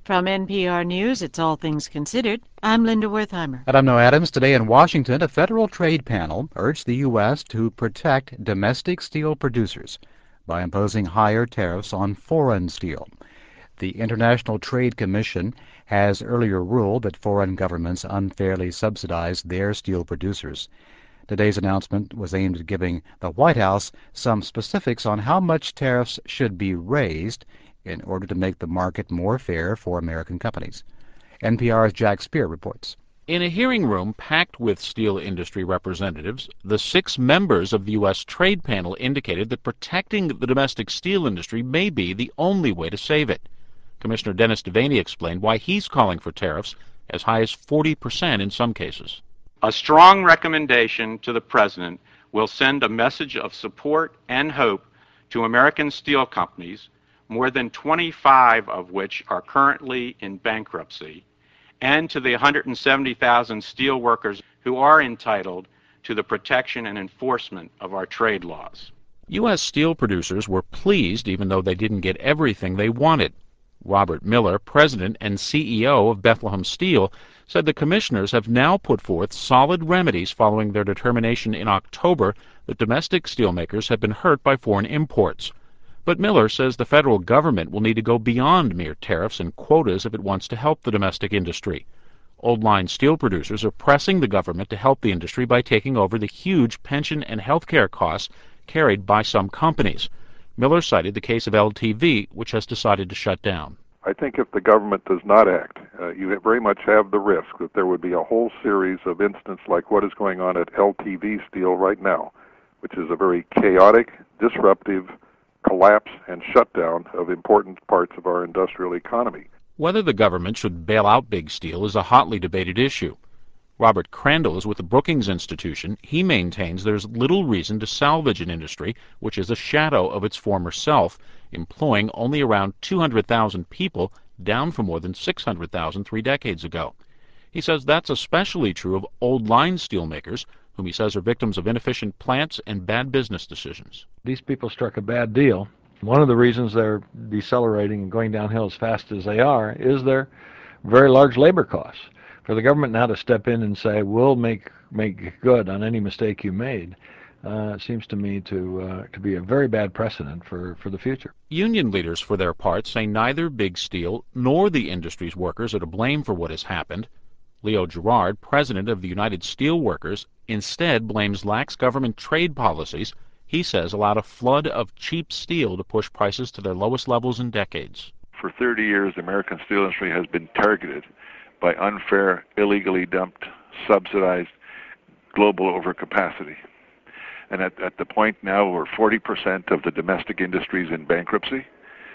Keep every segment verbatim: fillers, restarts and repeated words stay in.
From N P R News, it's All Things Considered. I'm Linda Wertheimer. And I'm Noah Adams. Today in Washington, a federal trade panel urged the U S to protect domestic steel producers by imposing higher tariffs on foreign steel. The International Trade Commission has earlier ruled that foreign governments unfairly subsidize their steel producers. Today's announcement was aimed at giving the White House some specifics on how much tariffs should be raised in order to make the market more fair for American companies. N P R's Jack Speer reports. In a hearing room packed with steel industry representatives, the six members of the U S trade panel indicated that protecting the domestic steel industry may be the only way to save it. Commissioner Dennis Devaney explained why he's calling for tariffs as high as forty percent in some cases. A strong recommendation to the President will send a message of support and hope to American steel companies, more than twenty-five of which are currently in bankruptcy, and to the one hundred seventy thousand steel workers who are entitled to the protection and enforcement of our trade laws. U S steel producers were pleased even though they didn't get everything they wanted. Robert Miller, president and C E O of Bethlehem Steel, said the commissioners have now put forth solid remedies following their determination in October that domestic steelmakers have been hurt by foreign imports. But Miller says the federal government will need to go beyond mere tariffs and quotas if it wants to help the domestic industry. Old line steel producers are pressing the government to help the industry by taking over the huge pension and health care costs carried by some companies. Miller cited the case of L T V, which has decided to shut down. I think if the government does not act, uh, you very much have the risk that there would be a whole series of instances like what is going on at L T V Steel right now, which is a very chaotic, disruptive collapse and shutdown of important parts of our industrial economy. Whether the government should bail out Big Steel is a hotly debated issue. Robert Crandall is with the Brookings Institution. He maintains there's little reason to salvage an industry which is a shadow of its former self, employing only around two hundred thousand people, down from more than six hundred thousand three decades ago. He says that's especially true of old-line steelmakers, whom he says are victims of inefficient plants and bad business decisions. These people struck a bad deal. One of the reasons they're decelerating and going downhill as fast as they are is their very large labor costs. For the government now to step in and say, we'll make make good on any mistake you made, uh, seems to me to uh, to be a very bad precedent for, for the future. Union leaders, for their part, say neither Big Steel nor the industry's workers are to blame for what has happened. Leo Gerard, president of the United Steelworkers, instead blames lax government trade policies he says allowed a flood of cheap steel to push prices to their lowest levels in decades. For thirty years, the American steel industry has been targeted by unfair, illegally dumped, subsidized global overcapacity. And at, at the point now where forty percent of the domestic industry is in bankruptcy,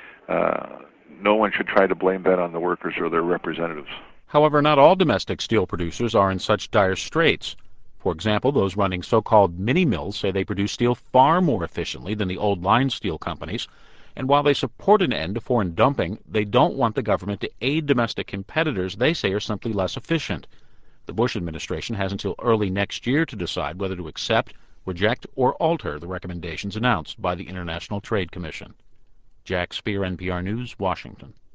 uh, no one should try to blame that on the workers or their representatives. However, not all domestic steel producers are in such dire straits. For example, those running so-called mini-mills say they produce steel far more efficiently than the old-line steel companies, and while they support an end to foreign dumping, they don't want the government to aid domestic competitors they say are simply less efficient. The Bush administration has until early next year to decide whether to accept, reject, or alter the recommendations announced by the International Trade Commission. Jack Speer, N P R News, Washington.